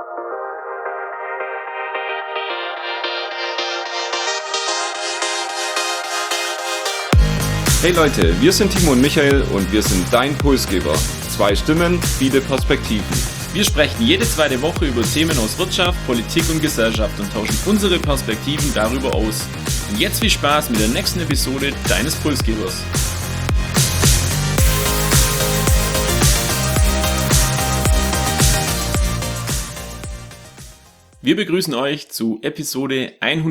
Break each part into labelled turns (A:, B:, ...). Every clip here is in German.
A: Hey Leute, wir sind Timo und Michael und wir sind dein Impulsgeber. 2 Stimmen, viele Perspektiven.
B: Wir sprechen jede zweite Woche über Themen aus Wirtschaft, Politik und Gesellschaft und tauschen unsere Perspektiven darüber aus. Und jetzt viel Spaß mit der nächsten Episode deines Impulsgebers. Wir begrüßen euch zu Episode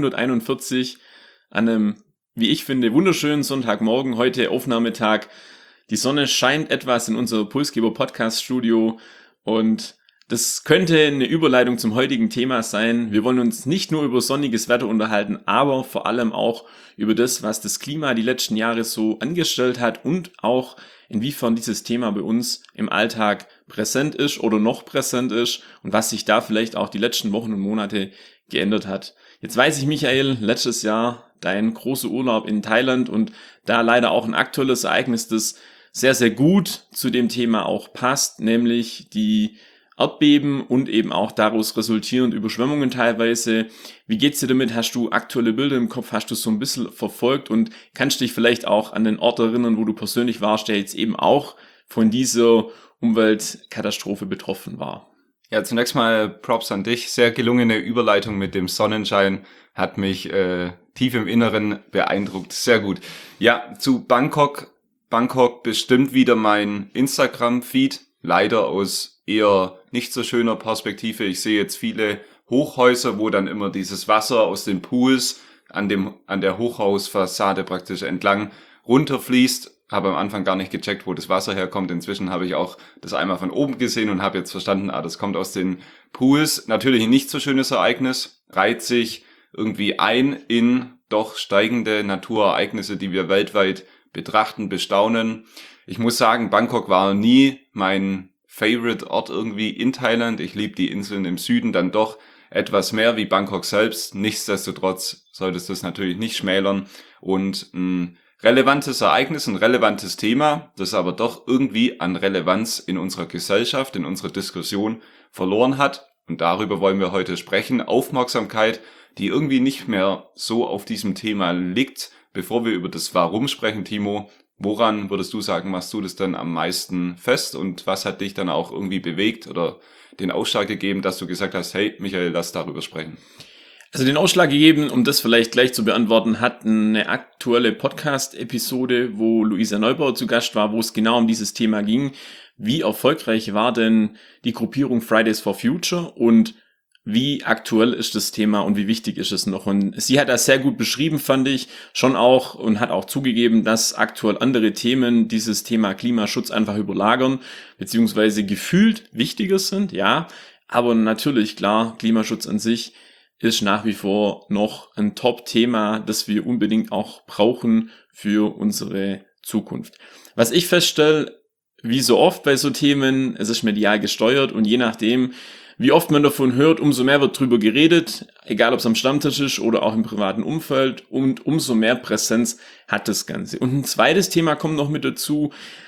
B: 141 an einem, wie ich finde, wunderschönen Sonntagmorgen, heute Aufnahmetag. Die Sonne scheint etwas in unser Impulsgeber-Podcast-Studio und das könnte eine Überleitung zum heutigen Thema sein. Wir wollen uns nicht nur über sonniges Wetter unterhalten, aber vor allem auch über das, was das Klima die letzten Jahre so angestellt hat und auch inwiefern dieses Thema bei uns im Alltag präsent ist oder noch präsent ist und was sich da vielleicht auch die letzten Wochen und Monate geändert hat. Jetzt weiß ich, Michael, letztes Jahr dein großer Urlaub in Thailand und da leider auch ein aktuelles Ereignis, das sehr, sehr gut zu dem Thema auch passt, nämlich die Erdbeben und eben auch daraus resultierend Überschwemmungen teilweise. Wie geht's dir damit? Hast du aktuelle Bilder im Kopf? Hast du so ein bisschen verfolgt und kannst dich vielleicht auch an den Ort erinnern, wo du persönlich warst, der jetzt eben auch von dieser Umweltkatastrophe betroffen war?
A: Ja, zunächst mal Props an dich. Sehr gelungene Überleitung mit dem Sonnenschein. Hat mich tief im Inneren beeindruckt. Sehr gut. Ja, zu Bangkok. Bangkok bestimmt wieder mein Instagram-Feed. Leider aus eher nicht so schöner Perspektive. Ich sehe jetzt viele Hochhäuser, wo dann immer dieses Wasser aus den Pools an der Hochhausfassade praktisch entlang runterfließt. Habe am Anfang gar nicht gecheckt, wo das Wasser herkommt. Inzwischen habe ich auch das einmal von oben gesehen und habe jetzt verstanden, das kommt aus den Pools. Natürlich ein nicht so schönes Ereignis, reiht sich irgendwie ein in doch steigende Naturereignisse, die wir weltweit betrachten, bestaunen. Ich muss sagen, Bangkok war nie mein Favorite Ort irgendwie in Thailand. Ich liebe die Inseln im Süden dann doch etwas mehr wie Bangkok selbst. Nichtsdestotrotz solltest du es natürlich nicht schmälern und ein relevantes Ereignis, ein relevantes Thema, das aber doch irgendwie an Relevanz in unserer Gesellschaft, in unserer Diskussion verloren hat. Und darüber wollen wir heute sprechen. Aufmerksamkeit, die irgendwie nicht mehr so auf diesem Thema liegt. Bevor wir über das Warum sprechen, Timo, woran würdest du sagen, machst du das dann am meisten fest? Und was hat dich dann auch irgendwie bewegt oder den Ausschlag gegeben, dass du gesagt hast, hey Michael, lass darüber sprechen?
B: Also den Ausschlag gegeben, um das vielleicht gleich zu beantworten, hat eine aktuelle Podcast-Episode, wo Luisa Neubauer zu Gast war, wo es genau um dieses Thema ging. Wie erfolgreich war denn die Gruppierung Fridays for Future und wie aktuell ist das Thema und wie wichtig ist es noch? Und sie hat das sehr gut beschrieben, fand ich, schon auch und hat auch zugegeben, dass aktuell andere Themen dieses Thema Klimaschutz einfach überlagern, beziehungsweise gefühlt wichtiger sind, ja. Aber natürlich, klar, Klimaschutz an sich ist nach wie vor noch ein Top-Thema, das wir unbedingt auch brauchen für unsere Zukunft. Was ich feststelle, wie so oft bei so Themen, es ist medial gesteuert und je nachdem, wie oft man davon hört, umso mehr wird drüber geredet, egal ob es am Stammtisch ist oder auch im privaten Umfeld und umso mehr Präsenz hat das Ganze. Und ein zweites Thema kommt noch mit dazu.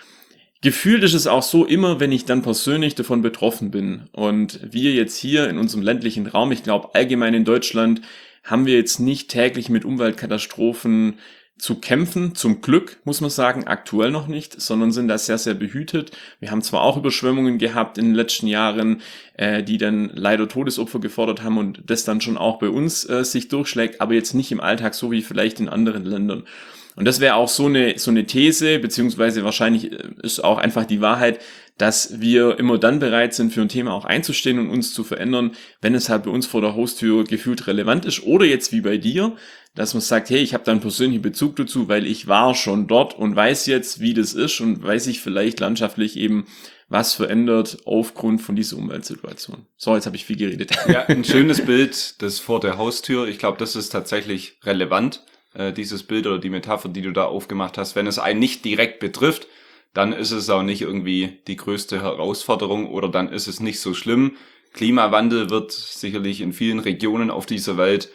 B: Gefühlt ist es auch so, immer wenn ich dann persönlich davon betroffen bin und wir jetzt hier in unserem ländlichen Raum, ich glaube allgemein in Deutschland, haben wir jetzt nicht täglich mit Umweltkatastrophen zu kämpfen, zum Glück, muss man sagen, aktuell noch nicht, sondern sind da sehr, sehr behütet. Wir haben zwar auch Überschwemmungen gehabt in den letzten Jahren, die dann leider Todesopfer gefordert haben und das dann schon auch bei uns sich durchschlägt, aber jetzt nicht im Alltag so wie vielleicht in anderen Ländern. Und das wäre auch so eine These, beziehungsweise wahrscheinlich ist auch einfach die Wahrheit, dass wir immer dann bereit sind, für ein Thema auch einzustehen und uns zu verändern, wenn es halt bei uns vor der Haustür gefühlt relevant ist. Oder jetzt wie bei dir, dass man sagt, hey, ich habe da einen persönlichen Bezug dazu, weil ich war schon dort und weiß jetzt, wie das ist und weiß sich vielleicht landschaftlich eben was verändert aufgrund von dieser Umweltsituation. So, jetzt habe ich viel geredet.
A: Ja, ein schönes Bild, das vor der Haustür. Ich glaube, das ist tatsächlich relevant, dieses Bild oder die Metapher, die du da aufgemacht hast. Wenn es einen nicht direkt betrifft, dann ist es auch nicht irgendwie die größte Herausforderung oder dann ist es nicht so schlimm. Klimawandel wird sicherlich in vielen Regionen auf dieser Welt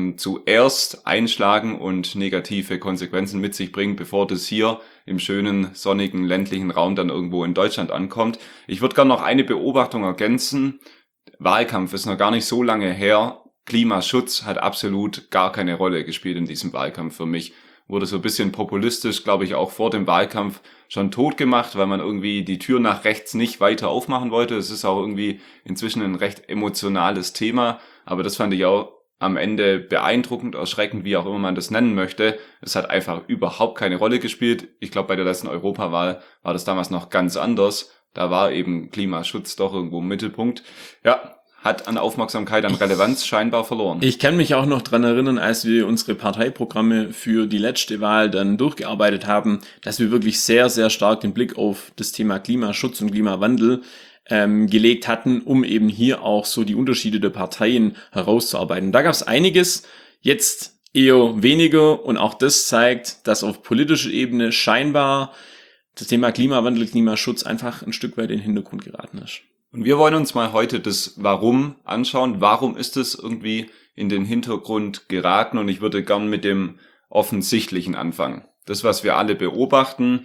A: zuerst einschlagen und negative Konsequenzen mit sich bringen, bevor das hier im schönen, sonnigen, ländlichen Raum dann irgendwo in Deutschland ankommt. Ich würde gerne noch eine Beobachtung ergänzen. Wahlkampf ist noch gar nicht so lange her. Klimaschutz hat absolut gar keine Rolle gespielt in diesem Wahlkampf für mich. Wurde so ein bisschen populistisch, glaube ich, auch vor dem Wahlkampf schon tot gemacht, weil man irgendwie die Tür nach rechts nicht weiter aufmachen wollte. Es ist auch irgendwie inzwischen ein recht emotionales Thema, aber das fand ich auch am Ende beeindruckend, erschreckend, wie auch immer man das nennen möchte. Es hat einfach überhaupt keine Rolle gespielt. Ich glaube, bei der letzten Europawahl war das damals noch ganz anders. Da war eben Klimaschutz doch irgendwo im Mittelpunkt. Ja, hat an Aufmerksamkeit, an Relevanz scheinbar verloren.
B: Ich kann mich auch noch dran erinnern, als wir unsere Parteiprogramme für die letzte Wahl dann durchgearbeitet haben, dass wir wirklich sehr, sehr stark den Blick auf das Thema Klimaschutz und Klimawandel gelegt hatten, um eben hier auch so die Unterschiede der Parteien herauszuarbeiten. Da gab es einiges, jetzt eher weniger, und auch das zeigt, dass auf politischer Ebene scheinbar das Thema Klimawandel, Klimaschutz einfach ein Stück weit in den Hintergrund geraten ist.
A: Und wir wollen uns mal heute das Warum anschauen. Warum ist es irgendwie in den Hintergrund geraten? Und ich würde gern mit dem Offensichtlichen anfangen. Das, was wir alle beobachten.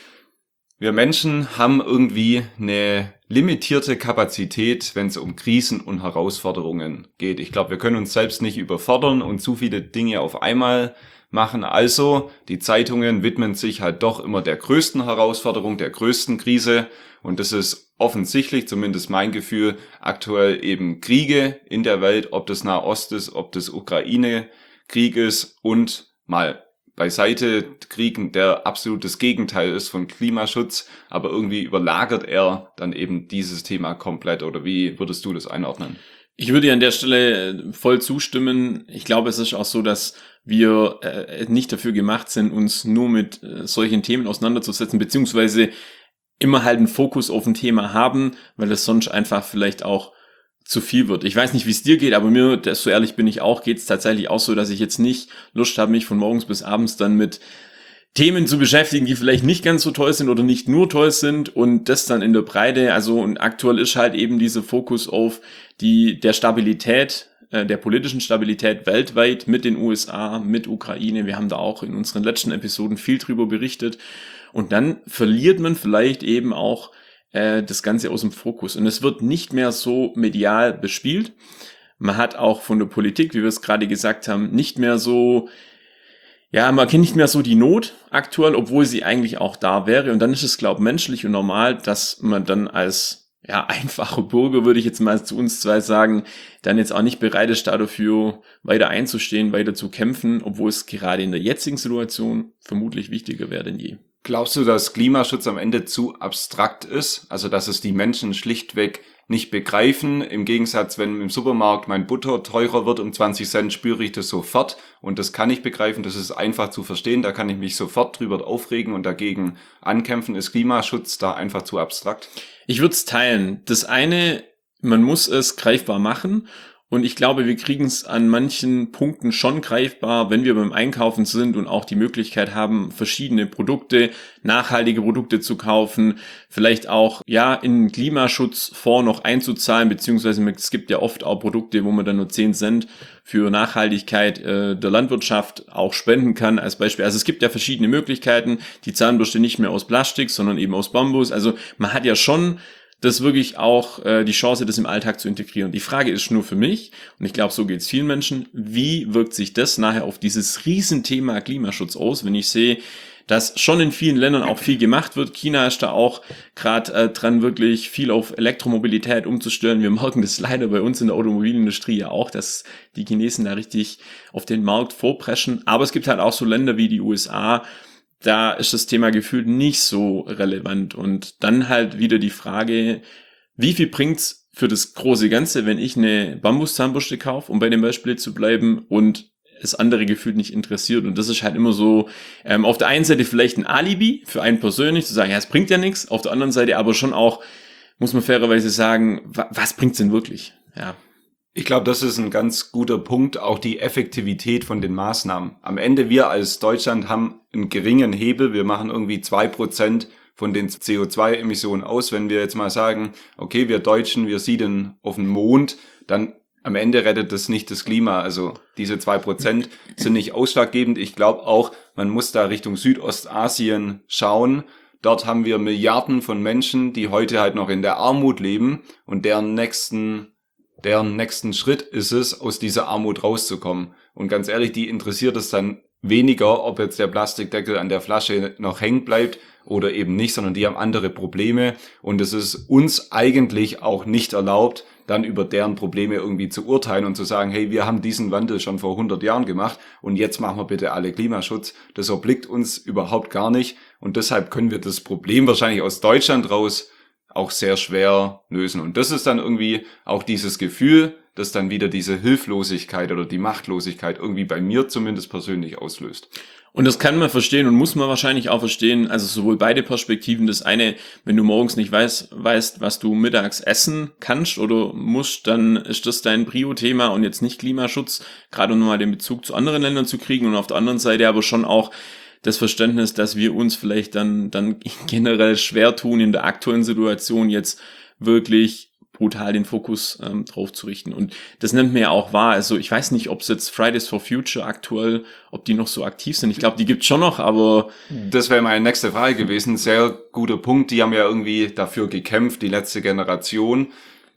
A: Wir Menschen haben irgendwie eine limitierte Kapazität, wenn es um Krisen und Herausforderungen geht. Ich glaube, wir können uns selbst nicht überfordern und zu viele Dinge auf einmal machen. Also, die Zeitungen widmen sich halt doch immer der größten Herausforderung, der größten Krise. Und das ist offensichtlich, zumindest mein Gefühl, aktuell eben Kriege in der Welt, ob das Nahost ist, ob das Ukraine-Krieg ist und mal beiseite Kriegen, der absolutes Gegenteil ist von Klimaschutz, aber irgendwie überlagert er dann eben dieses Thema komplett. Oder wie würdest du das einordnen?
B: Ich würde dir an der Stelle voll zustimmen. Ich glaube, es ist auch so, dass wir nicht dafür gemacht sind, uns nur mit solchen Themen auseinanderzusetzen, beziehungsweise immer halt einen Fokus auf ein Thema haben, weil es sonst einfach vielleicht auch zu viel wird. Ich weiß nicht, wie es dir geht, aber mir, so ehrlich bin ich auch, geht es tatsächlich auch so, dass ich jetzt nicht Lust habe, mich von morgens bis abends dann mit Themen zu beschäftigen, die vielleicht nicht ganz so toll sind oder nicht nur toll sind, und das dann in der Breite. Also, und aktuell ist halt eben dieser Fokus auf der Stabilität, der politischen Stabilität weltweit mit den USA, mit Ukraine. Wir haben da auch in unseren letzten Episoden viel drüber berichtet. Und dann verliert man vielleicht eben auch das Ganze aus dem Fokus. Und es wird nicht mehr so medial bespielt. Man hat auch von der Politik, wie wir es gerade gesagt haben, nicht mehr so, ja, man kennt nicht mehr so die Not aktuell, obwohl sie eigentlich auch da wäre. Und dann ist es, glaube ich, menschlich und normal, dass man dann als einfacher Bürger, würde ich jetzt mal zu uns zwei sagen, dann jetzt auch nicht bereit ist, dafür weiter einzustehen, weiter zu kämpfen, obwohl es gerade in der jetzigen Situation vermutlich wichtiger wäre denn je.
A: Glaubst du, dass Klimaschutz am Ende zu abstrakt ist? Also, dass es die Menschen schlichtweg nicht begreifen? Im Gegensatz, wenn im Supermarkt mein Butter teurer wird um 20 Cent, spüre ich das sofort. Und das kann ich begreifen, das ist einfach zu verstehen. Da kann ich mich sofort drüber aufregen und dagegen ankämpfen. Ist Klimaschutz da einfach zu abstrakt?
B: Ich würde es teilen. Das eine, man muss es greifbar machen. Und ich glaube, wir kriegen es an manchen Punkten schon greifbar, wenn wir beim Einkaufen sind und auch die Möglichkeit haben, verschiedene Produkte, nachhaltige Produkte zu kaufen, vielleicht auch in einen Klimaschutzfonds noch einzuzahlen, beziehungsweise es gibt ja oft auch Produkte, wo man dann nur 10 Cent für Nachhaltigkeit der Landwirtschaft auch spenden kann, als Beispiel. Also es gibt ja verschiedene Möglichkeiten, die Zahnbürste nicht mehr aus Plastik, sondern eben aus Bambus. Also man hat ja schon das wirklich auch die Chance, das im Alltag zu integrieren. Die Frage ist nur für mich, und ich glaube, so geht es vielen Menschen, wie wirkt sich das nachher auf dieses Riesenthema Klimaschutz aus, wenn ich sehe, dass schon in vielen Ländern auch viel gemacht wird. China ist da auch gerade dran, wirklich viel auf Elektromobilität umzustellen. Wir merken das leider bei uns in der Automobilindustrie ja auch, dass die Chinesen da richtig auf den Markt vorpreschen. Aber es gibt halt auch so Länder wie die USA, da ist das Thema gefühlt nicht so relevant. Und dann halt wieder die Frage, wie viel bringt's für das große Ganze, wenn ich eine Bambuszahnbürste kaufe, um bei dem Beispiel zu bleiben, und es andere gefühlt nicht interessiert. Und das ist halt immer so, auf der einen Seite vielleicht ein Alibi für einen persönlich, zu sagen, ja, es bringt ja nichts. Auf der anderen Seite aber schon auch, muss man fairerweise sagen, was bringt's denn wirklich? Ja.
A: Ich glaube, das ist ein ganz guter Punkt, auch die Effektivität von den Maßnahmen. Am Ende, wir als Deutschland haben einen geringen Hebel. Wir machen irgendwie 2% von den CO2-Emissionen aus. Wenn wir jetzt mal sagen, okay, wir Deutschen, wir siedeln auf den Mond, dann am Ende rettet das nicht das Klima. Also diese 2% sind nicht ausschlaggebend. Ich glaube auch, man muss da Richtung Südostasien schauen. Dort haben wir Milliarden von Menschen, die heute halt noch in der Armut leben und deren nächsten deren nächsten Schritt ist es, aus dieser Armut rauszukommen. Und ganz ehrlich, die interessiert es dann weniger, ob jetzt der Plastikdeckel an der Flasche noch hängen bleibt oder eben nicht, sondern die haben andere Probleme. Und es ist uns eigentlich auch nicht erlaubt, dann über deren Probleme irgendwie zu urteilen und zu sagen, hey, wir haben diesen Wandel schon vor 100 Jahren gemacht und jetzt machen wir bitte alle Klimaschutz. Das obliegt uns überhaupt gar nicht und deshalb können wir das Problem wahrscheinlich aus Deutschland raus auch sehr schwer lösen. Und das ist dann irgendwie auch dieses Gefühl, das dann wieder diese Hilflosigkeit oder die Machtlosigkeit irgendwie bei mir zumindest persönlich auslöst.
B: Und das kann man verstehen und muss man wahrscheinlich auch verstehen, also sowohl beide Perspektiven. Das eine, wenn du morgens nicht weißt, was du mittags essen kannst oder musst, dann ist das dein Prio-Thema und jetzt nicht Klimaschutz, gerade um mal den Bezug zu anderen Ländern zu kriegen und auf der anderen Seite aber schon auch das Verständnis, dass wir uns vielleicht dann generell schwer tun, in der aktuellen Situation jetzt wirklich brutal den Fokus drauf zu richten. Und das nimmt mir ja auch wahr. Also ich weiß nicht, ob es jetzt Fridays for Future aktuell, ob die noch so aktiv sind. Ich glaube, die gibt's schon noch, aber...
A: Das wäre meine nächste Frage gewesen. Sehr guter Punkt. Die haben ja irgendwie dafür gekämpft, die letzte Generation.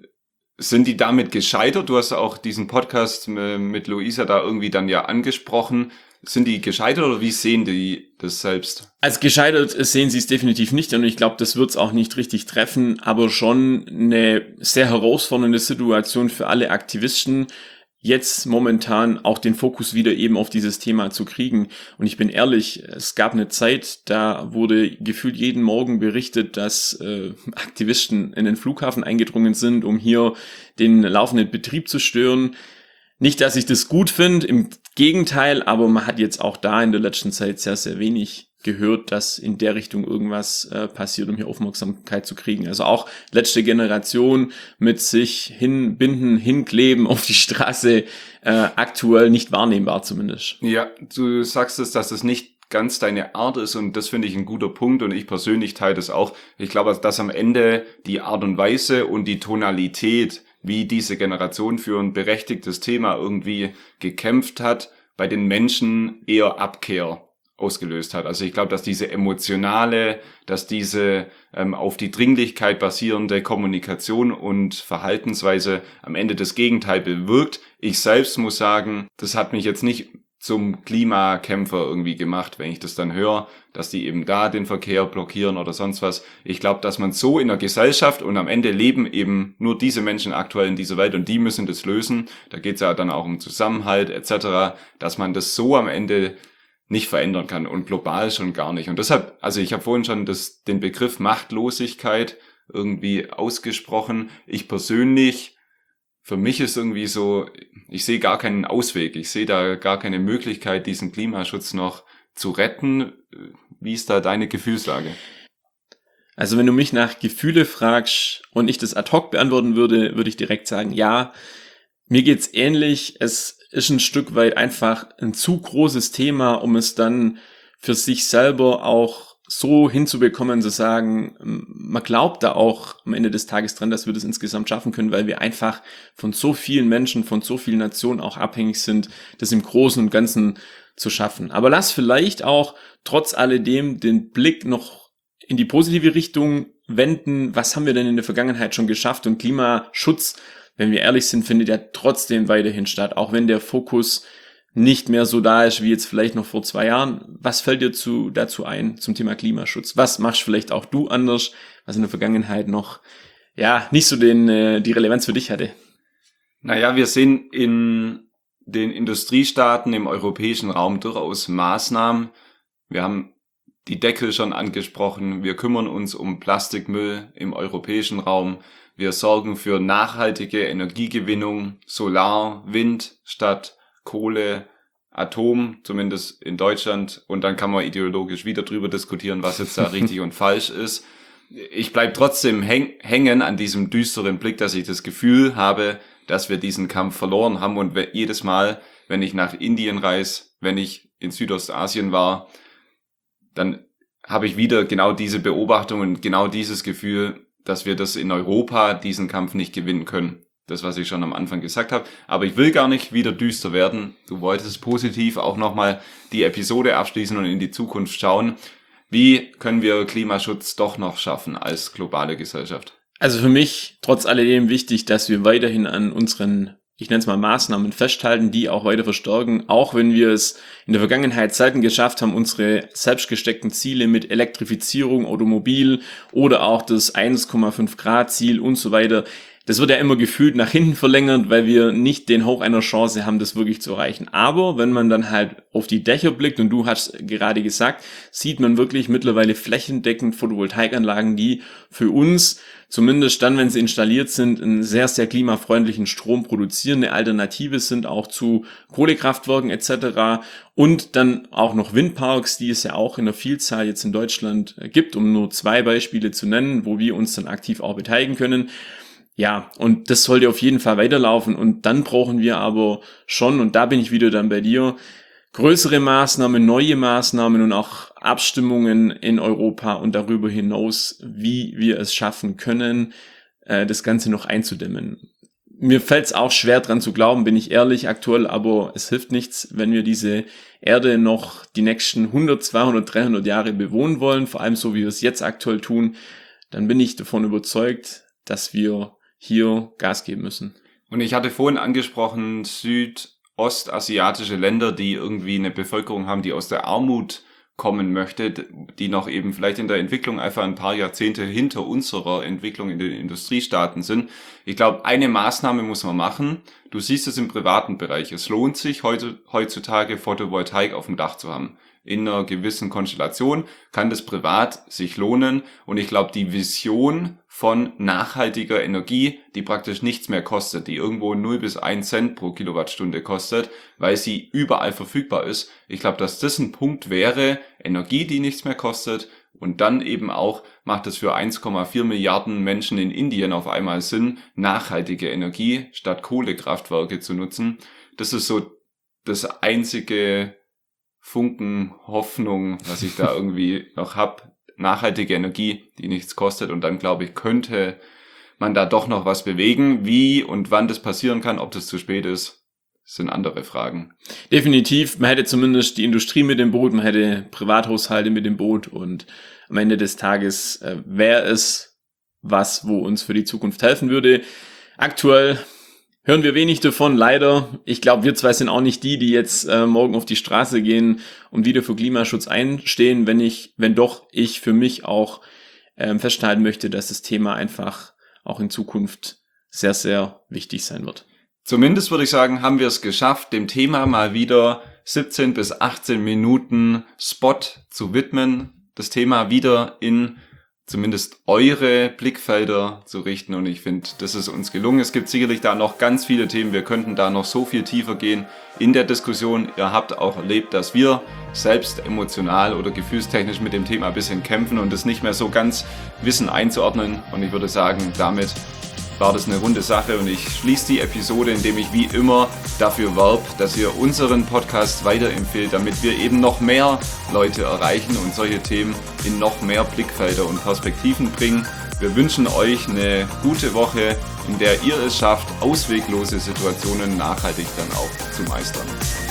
A: Sind die damit gescheitert? Du hast auch diesen Podcast mit Luisa da irgendwie dann ja angesprochen. Sind die gescheitert oder wie sehen die das selbst?
B: Als gescheitert sehen sie es definitiv nicht und ich glaube, das wird es auch nicht richtig treffen, aber schon eine sehr herausfordernde Situation für alle Aktivisten, jetzt momentan auch den Fokus wieder eben auf dieses Thema zu kriegen. Und ich bin ehrlich, es gab eine Zeit, da wurde gefühlt jeden Morgen berichtet, dass Aktivisten in den Flughafen eingedrungen sind, um hier den laufenden Betrieb zu stören. Nicht, dass ich das gut finde, im Gegenteil, aber man hat jetzt auch da in der letzten Zeit sehr, sehr wenig gehört, dass in der Richtung irgendwas passiert, um hier Aufmerksamkeit zu kriegen. Also auch letzte Generation mit sich hinbinden, hinkleben auf die Straße, aktuell nicht wahrnehmbar zumindest.
A: Ja, du sagst es, dass es nicht ganz deine Art ist und das finde ich ein guter Punkt und ich persönlich teile das auch. Ich glaube, dass am Ende die Art und Weise und die Tonalität, wie diese Generation für ein berechtigtes Thema irgendwie gekämpft hat, bei den Menschen eher Abkehr ausgelöst hat. Also ich glaube, dass diese emotionale, dass diese auf die Dringlichkeit basierende Kommunikation und Verhaltensweise am Ende das Gegenteil bewirkt. Ich selbst muss sagen, das hat mich jetzt nicht zum Klimakämpfer irgendwie gemacht, wenn ich das dann höre, dass die eben da den Verkehr blockieren oder sonst was. Ich glaube, dass man so in der Gesellschaft und am Ende leben eben nur diese Menschen aktuell in dieser Welt und die müssen das lösen. Da geht es ja dann auch um Zusammenhalt etc., dass man das so am Ende nicht verändern kann und global schon gar nicht. Und deshalb, also ich habe vorhin schon den Begriff Machtlosigkeit irgendwie ausgesprochen. Ich persönlich, für mich ist irgendwie so, ich sehe gar keinen Ausweg. Ich sehe da gar keine Möglichkeit, diesen Klimaschutz noch zu retten. Wie ist da deine Gefühlslage?
B: Also wenn du mich nach Gefühle fragst und ich das ad hoc beantworten würde, würde ich direkt sagen, ja, mir geht's ähnlich. Es ist ein Stück weit einfach ein zu großes Thema, um es dann für sich selber auch so hinzubekommen, zu sagen, man glaubt da auch am Ende des Tages dran, dass wir das insgesamt schaffen können, weil wir einfach von so vielen Menschen, von so vielen Nationen auch abhängig sind, das im Großen und Ganzen zu schaffen. Aber lass vielleicht auch trotz alledem den Blick noch in die positive Richtung wenden. Was haben wir denn in der Vergangenheit schon geschafft? Und Klimaschutz, wenn wir ehrlich sind, findet ja trotzdem weiterhin statt, auch wenn der Fokus nicht mehr so da ist wie jetzt vielleicht noch vor 2 Jahren. Was fällt dir dazu ein zum Thema Klimaschutz? Was machst vielleicht auch du anders, was in der Vergangenheit noch nicht so die Relevanz für dich hatte?
A: Naja, wir sehen in den Industriestaaten im europäischen Raum durchaus Maßnahmen. Wir haben die Deckel schon angesprochen. Wir kümmern uns um Plastikmüll im europäischen Raum. Wir sorgen für nachhaltige Energiegewinnung, Solar, Wind statt Kohle, Atom, zumindest in Deutschland. Und dann kann man ideologisch wieder drüber diskutieren, was jetzt da richtig und falsch ist. Ich bleib trotzdem hängen an diesem düsteren Blick, dass ich das Gefühl habe, dass wir diesen Kampf verloren haben. Und jedes Mal, wenn ich nach Indien reise, wenn ich in Südostasien war, dann habe ich wieder genau diese Beobachtung und genau dieses Gefühl, dass wir das in Europa, diesen Kampf nicht gewinnen können. Das, was ich schon am Anfang gesagt habe. Aber ich will gar nicht wieder düster werden. Du wolltest positiv auch nochmal die Episode abschließen und in die Zukunft schauen. Wie können wir Klimaschutz doch noch schaffen als globale Gesellschaft?
B: Also für mich trotz alledem wichtig, dass wir weiterhin an unseren, ich nenne es mal Maßnahmen festhalten, die auch weiter verstärken, auch wenn wir es in der Vergangenheit selten geschafft haben, unsere selbst gesteckten Ziele mit Elektrifizierung, Automobil oder auch das 1,5 Grad Ziel und so weiter. Das wird ja immer gefühlt nach hinten verlängert, weil wir nicht den Hauch einer Chance haben, das wirklich zu erreichen. Aber wenn man dann halt auf die Dächer blickt, und du hast gerade gesagt, sieht man wirklich mittlerweile flächendeckend Photovoltaikanlagen, die für uns, zumindest dann, wenn sie installiert sind, einen sehr, sehr klimafreundlichen Strom produzieren, eine Alternative sind auch zu Kohlekraftwerken etc. Und dann auch noch Windparks, die es ja auch in der Vielzahl jetzt in Deutschland gibt, um nur 2 Beispiele zu nennen, wo wir uns dann aktiv auch beteiligen können. Ja, und das sollte auf jeden Fall weiterlaufen und dann brauchen wir aber schon, und da bin ich wieder dann bei dir, größere Maßnahmen, neue Maßnahmen und auch Abstimmungen in Europa und darüber hinaus, wie wir es schaffen können, das Ganze noch einzudämmen. Mir fällt es auch schwer dran zu glauben, bin ich ehrlich aktuell, aber es hilft nichts, wenn wir diese Erde noch die nächsten 100, 200, 300 Jahre bewohnen wollen, vor allem so, wie wir es jetzt aktuell tun, dann bin ich davon überzeugt, dass wir hier Gas geben müssen.
A: Und ich hatte vorhin angesprochen, südostasiatische Länder, die irgendwie eine Bevölkerung haben, die aus der Armut kommen möchte, die noch eben vielleicht in der Entwicklung einfach ein paar Jahrzehnte hinter unserer Entwicklung in den Industriestaaten sind. Ich glaube, eine Maßnahme muss man machen. Du siehst es im privaten Bereich. Es lohnt sich heutzutage Photovoltaik auf dem Dach zu haben. In einer gewissen Konstellation kann das privat sich lohnen. Und ich glaube, die Vision von nachhaltiger Energie, die praktisch nichts mehr kostet, die irgendwo 0 bis 1 Cent pro Kilowattstunde kostet, weil sie überall verfügbar ist. Ich glaube, dass das ein Punkt wäre, Energie, die nichts mehr kostet. Und dann eben auch macht es für 1,4 Milliarden Menschen in Indien auf einmal Sinn, nachhaltige Energie statt Kohlekraftwerke zu nutzen. Das ist so das einzige Funken Hoffnung, was ich da irgendwie noch hab. Nachhaltige Energie, die nichts kostet. Und dann, glaube ich, könnte man da doch noch was bewegen. Wie und wann das passieren kann, ob das zu spät ist, sind andere Fragen.
B: Definitiv. Man hätte zumindest die Industrie mit dem Boot, man hätte Privathaushalte mit dem Boot und am Ende des Tages wäre es was, wo uns für die Zukunft helfen würde. Aktuell hören wir wenig davon, leider. Ich glaube, wir zwei sind auch nicht die jetzt morgen auf die Straße gehen und wieder für Klimaschutz einstehen, wenn doch ich für mich auch festhalten möchte, dass das Thema einfach auch in Zukunft sehr, sehr wichtig sein wird.
A: Zumindest würde ich sagen, haben wir es geschafft, dem Thema mal wieder 17 bis 18 Minuten Spot zu widmen, das Thema wieder in zumindest eure Blickfelder zu richten und ich finde, das ist uns gelungen. Es gibt sicherlich da noch ganz viele Themen, wir könnten da noch so viel tiefer gehen in der Diskussion. Ihr habt auch erlebt, dass wir selbst emotional oder gefühlstechnisch mit dem Thema ein bisschen kämpfen und es nicht mehr so ganz wissen einzuordnen und ich würde sagen, damit war das eine runde Sache und ich schließe die Episode, indem ich wie immer dafür werbe, dass ihr unseren Podcast weiterempfehlt, damit wir eben noch mehr Leute erreichen und solche Themen in noch mehr Blickfelder und Perspektiven bringen. Wir wünschen euch eine gute Woche, in der ihr es schafft, ausweglose Situationen nachhaltig dann auch zu meistern.